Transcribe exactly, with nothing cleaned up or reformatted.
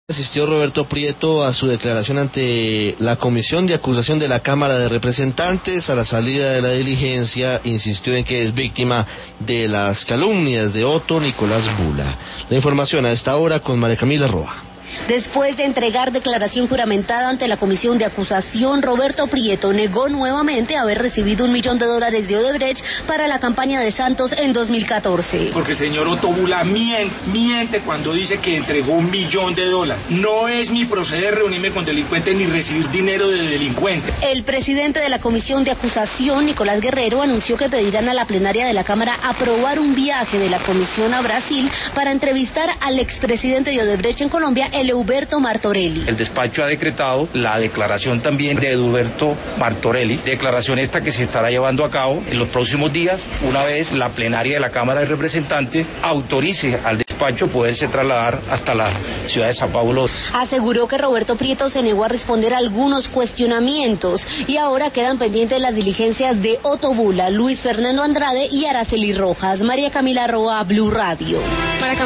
Asistió Roberto Prieto a su declaración ante la Comisión de Acusación de la Cámara de Representantes. A la salida de la diligencia insistió en que es víctima de las calumnias de Otto Nicolás Bula. La información a esta hora con María Camila Roa. Después de entregar declaración juramentada ante la Comisión de Acusación, Roberto Prieto negó nuevamente haber recibido un millón de dólares de Odebrecht para la campaña de Santos en dos mil catorce. Porque el señor Otto Bula miente, miente cuando dice que entregó un millón de dólares. No es mi proceder reunirme con delincuentes ni recibir dinero de delincuentes. El presidente de la Comisión de Acusación, Nicolás Guerrero, anunció que pedirán a la plenaria de la Cámara aprobar un viaje de la Comisión a Brasil para entrevistar al expresidente de Odebrecht en Colombia, Eduberto Martorelli. El despacho ha decretado la declaración también de Eduberto Martorelli, declaración esta que se estará llevando a cabo en los próximos días, una vez la plenaria de la Cámara de Representantes autorice al despacho poderse trasladar hasta la ciudad de Sao Paulo. Aseguró que Roberto Prieto se negó a responder a algunos cuestionamientos y ahora quedan pendientes las diligencias de Otto Bula, Luis Fernando Andrade y Araceli Rojas. María Camila Roa, Blue Radio.